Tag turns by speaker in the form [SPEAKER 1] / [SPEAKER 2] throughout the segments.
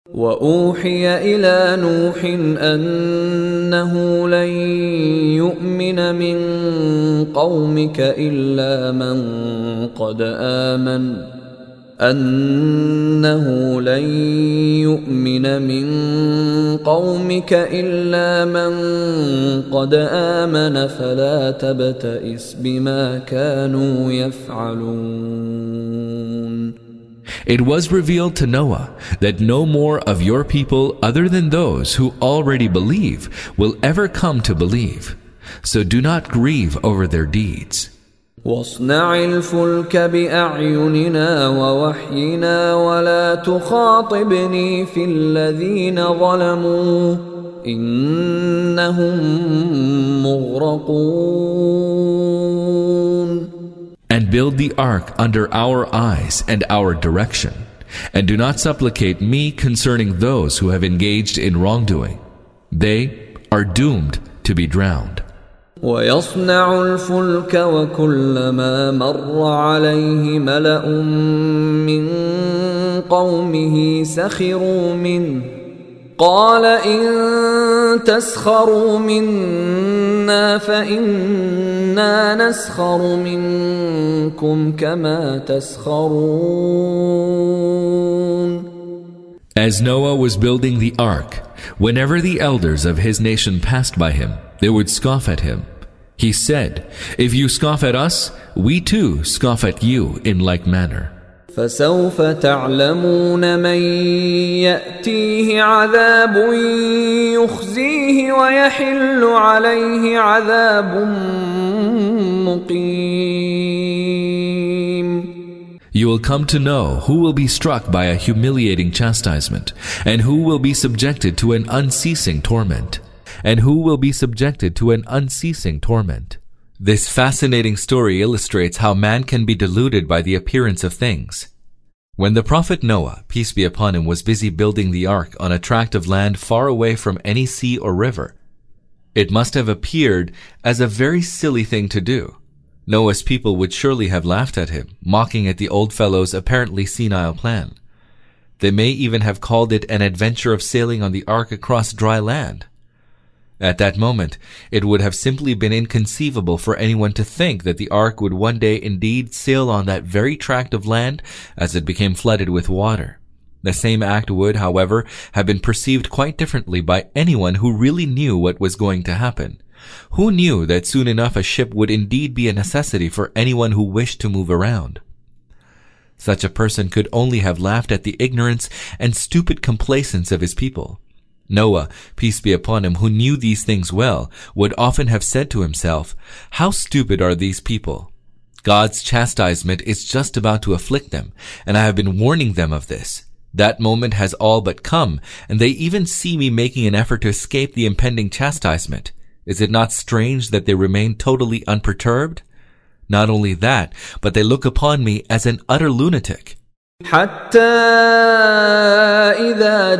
[SPEAKER 1] وأوحي إلى نوح أنه لن يؤمن من قومك إلا من قد آمن فلا تبتئس بما كانوا يفعلون.
[SPEAKER 2] It was revealed to Noah that no more of your people other than those who already believe will ever come to believe. So do not grieve over their deeds.
[SPEAKER 1] واصنع الفلك بأعيننا ووحينا ولا تخاطبني في الذين ظلموا إنهم مغرقون.
[SPEAKER 2] And build the ark under our eyes and our direction. And do not supplicate me concerning those who have engaged in wrongdoing. They are doomed to be drowned.
[SPEAKER 1] ويصنع الفلك وكلما مر عليه ملأ من قومه سخروا منه قال إن تسخروا منا فإنا نسخر منكم كما تسخرون.
[SPEAKER 2] As Noah was building the ark, whenever the elders of his nation passed by him, they would scoff at him. He said, if you scoff at us, we too scoff at you in like manner.
[SPEAKER 1] فسوف تعلمون من يأتيه عذاب يخزيه ويحل عليه عذاب مقيم.
[SPEAKER 2] You will come to know who will be struck by a humiliating chastisement, and who will be subjected to an unceasing torment. This fascinating story illustrates how man can be deluded by the appearance of things. When the prophet Noah, peace be upon him, was busy building the ark on a tract of land far away from any sea or river, it must have appeared as a very silly thing to do. Noah's people would surely have laughed at him, mocking at the old fellow's apparently senile plan. They may even have called it an adventure of sailing on the ark across dry land. At that moment, it would have simply been inconceivable for anyone to think that the ark would one day indeed sail on that very tract of land as it became flooded with water. The same act would, however, have been perceived quite differently by anyone who really knew what was going to happen. Who knew that soon enough a ship would indeed be a necessity for anyone who wished to move around? Such a person could only have laughed at the ignorance and stupid complacence of his people. Noah, peace be upon him, who knew these things well, would often have said to himself, how stupid are these people? God's chastisement is just about to afflict them, and I have been warning them of this. That moment has all but come, and they even see me making an effort to escape the impending chastisement. Is it not strange that they remain totally unperturbed? Not only that, but they look upon me as an utter lunatic.
[SPEAKER 1] حتى إذا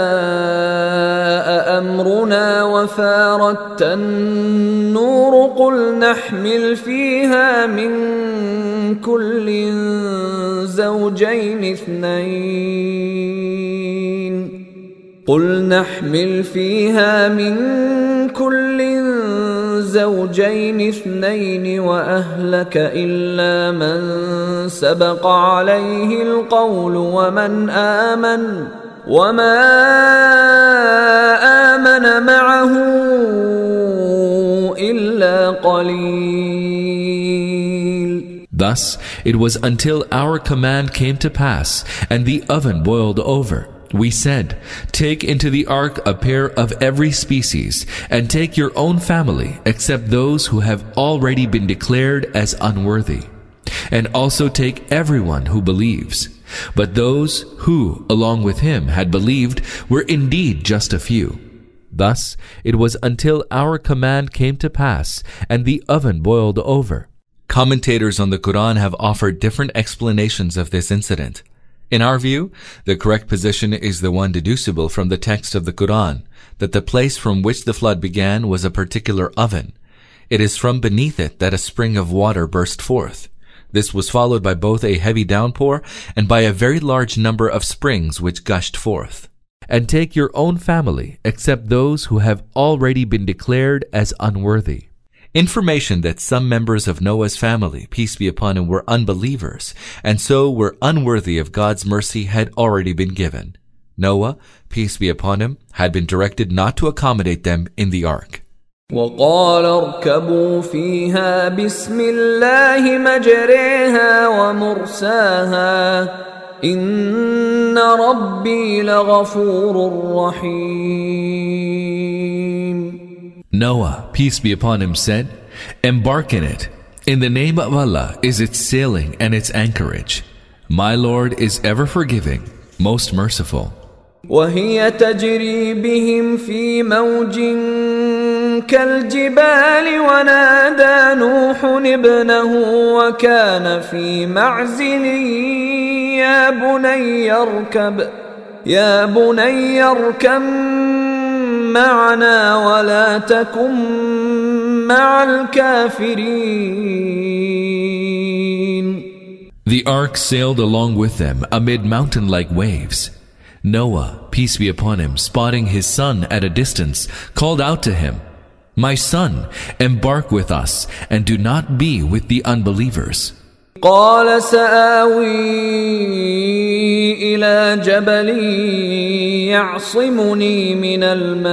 [SPEAKER 1] جاء أمرنا وفارت النور قل نحمل فيها من كل زوجين اثنين وأهلك إلا من سبق عليه القول وما آمن معه إلا قليل.
[SPEAKER 2] Thus it was until our command came to pass and the oven boiled over. We said, take into the ark a pair of every species, and take your own family, except those who have already been declared as unworthy. And also take everyone who believes. But those who, along with him, had believed were indeed just a few. Thus, it was until our command came to pass, and the oven boiled over. Commentators on the Quran have offered different explanations of this incident. In our view, the correct position is the one deducible from the text of the Quran, that the place from which the flood began was a particular oven. It is from beneath it that a spring of water burst forth. This was followed by both a heavy downpour and by a very large number of springs which gushed forth. and take your own family, except those who have already been declared as unworthy. Information that some members of Noah's family, peace be upon him, were unbelievers, and so were unworthy of God's mercy had already been given. Noah, peace be upon him, had been directed not to accommodate them in the ark.
[SPEAKER 1] وقال اركبوا فيها بسم الله مجريها ومرساها إن ربي لغفور رحيم.
[SPEAKER 2] Noah, peace be upon him, said, embark in it. In the name of Allah is its sailing and its anchorage. My Lord is ever forgiving, most merciful.
[SPEAKER 1] وهي تجري بهم في موج كالجبال ونادى نوح ابنه وكان في معزل يا بني اركب معنا ولا تكن مع الكافرين.
[SPEAKER 2] The ark sailed along with them amid mountain-like waves. Noah, peace be upon him, spotting his son at a distance, called out to him, my son, embark with us and do not be with the unbelievers.
[SPEAKER 1] قال سآوي إلى جبل يعصمني من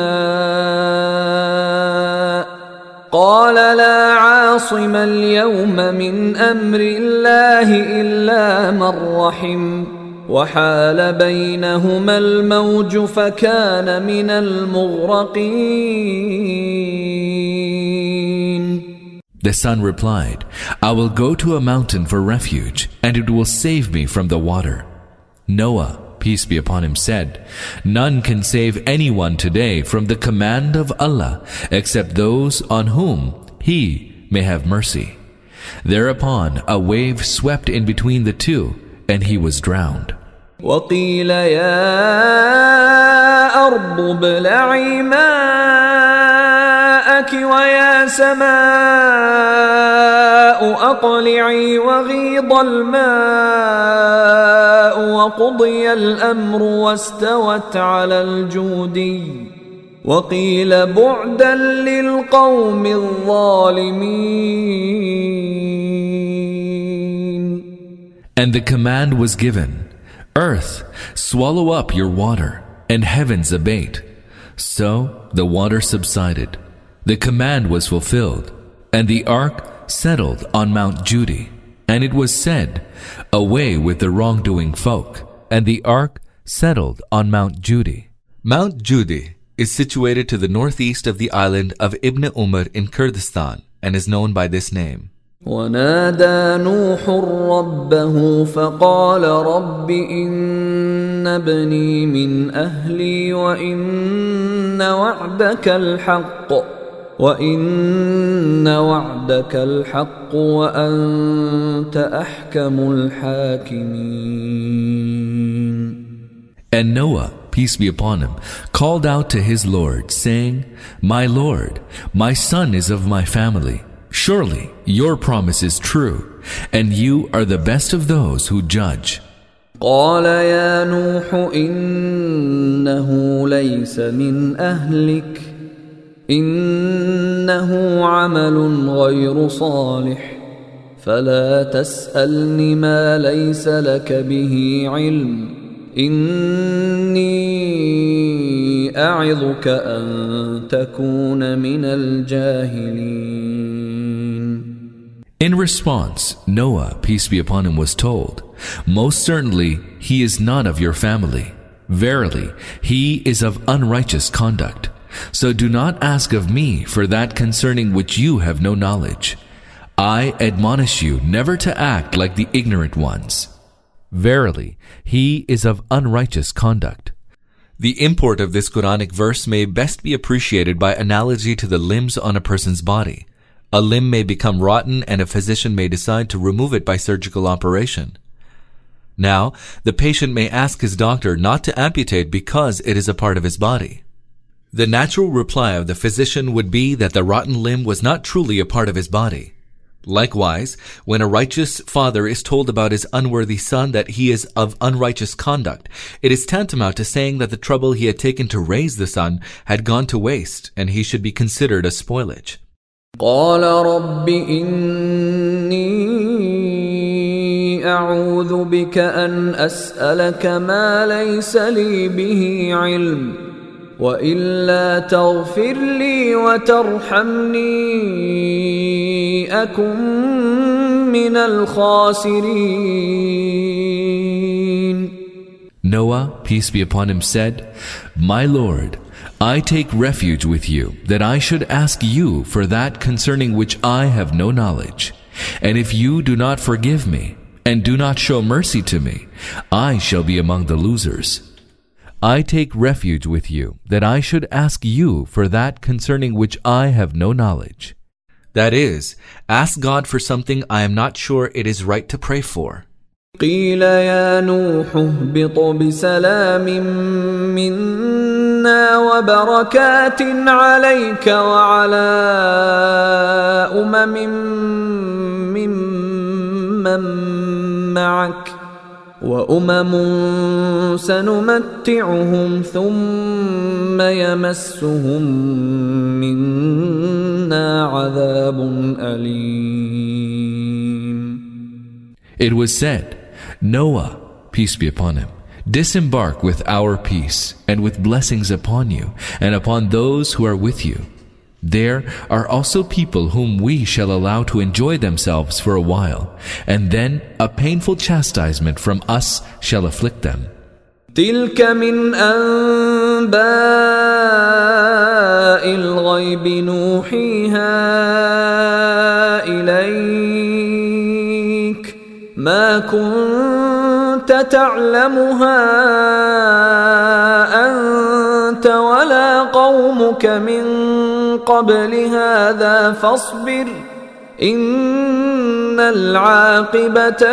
[SPEAKER 1] الماء قال لا عاصم اليوم من أمر الله إلا من رحم وحال بينهما الموج فكان من المغرقين.
[SPEAKER 2] The son replied, I will go to a mountain for refuge, and it will save me from the water. Noah, peace be upon him, said, none can save anyone today from the command of Allah, except those on whom He may have mercy. Thereupon a wave swept in between the two, and he was drowned.
[SPEAKER 1] وقيل يا أرض ابلعي ماءك ويا سماء أقلعي وغيض الماء وقضي الأمر واستوت على الجودي وقيل بعدا للقوم الظالمين.
[SPEAKER 2] And the command was given, Earth, swallow up your water, and heavens abate. So the water subsided. The command was fulfilled, and the ark settled on Mount Judy. And it was said, away with the wrongdoing folk. And the ark settled on Mount Judy. Mount Judy is situated to the northeast of the island of Ibn Umar in Kurdistan, and is known by this name.
[SPEAKER 1] ونادى نوح ربه فقال رب إن ابني من أهلي وإن وعدك الحق وأنت أحكم الحاكمين.
[SPEAKER 2] And Noah, peace be upon him, called out to his Lord, saying, My Lord, my son is of my family. Surely your promise is true, and you are the best of those who judge.
[SPEAKER 1] قال يا نوح إنه ليس من أهلك إنه عمل غير صالح فلا تسألني ما ليس لك به علم إني أعظك أن تكون من الجاهلين.
[SPEAKER 2] In response, Noah, peace be upon him, was told, Most certainly he is not of your family. Verily, he is of unrighteous conduct. So do not ask of me for that concerning which you have no knowledge. I admonish you never to act like the ignorant ones. Verily, he is of unrighteous conduct. The import of this Quranic verse may best be appreciated by analogy to the limbs on a person's body. A limb may become rotten and a physician may decide to remove it by surgical operation. Now, the patient may ask his doctor not to amputate because it is a part of his body. The natural reply of the physician would be that the rotten limb was not truly a part of his body. Likewise, when a righteous father is told about his unworthy son that he is of unrighteous conduct, it is tantamount to saying that the trouble he had taken to raise the son had gone to waste, and he should be considered as spoilage.
[SPEAKER 1] قال رب إني أعوذ بك أن أسألك ما ليس لي به علم وإلا تغفر لي وترحمني أكن من الخاسرين.
[SPEAKER 2] Noah, peace be upon him, said, My Lord, I take refuge with you, that I should ask you for that concerning which I have no knowledge. And if you do not forgive me, and do not show mercy to me, I shall be among the losers. I take refuge with you, that I should ask you for that concerning which I have no knowledge. That is, ask God for something I am not sure it is right to pray for.
[SPEAKER 1] قيل يا نوح اهبط بسلام منا وبركات عليك وعلى ممن معك وأمم سنمتعهم ثم يمسهم منا عذاب أليم.
[SPEAKER 2] It was said, Noah, peace be upon him, disembark with our peace and with blessings upon you and upon those who are with you. There are also people whom we shall allow to enjoy themselves for a while, and then a painful chastisement from us shall afflict them.
[SPEAKER 1] تلك من أنباء الغيب نوحيها إليك ما كنت تعلمها أنت ولا قومك من قبل هذا فاصبر إن العاقبة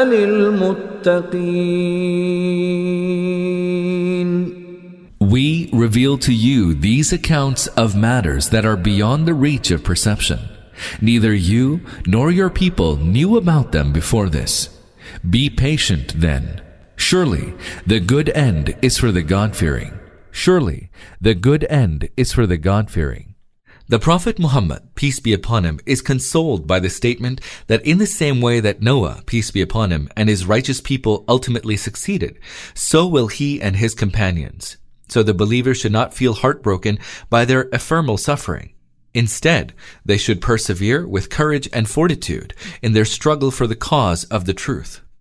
[SPEAKER 1] للمتقين.
[SPEAKER 2] We reveal to you these accounts of matters that are beyond the reach of perception. Neither you nor your people knew about them before this. Be patient then. Surely the good end is for the God-fearing. Surely the good end is for the God-fearing. The Prophet Muhammad, peace be upon him, is consoled by the statement that in the same way that Noah, peace be upon him, and his righteous people ultimately succeeded, so will he and his companions. So the believers should not feel heartbroken by their ephemeral suffering. Instead, they should persevere with courage and fortitude in their struggle for the cause of the truth.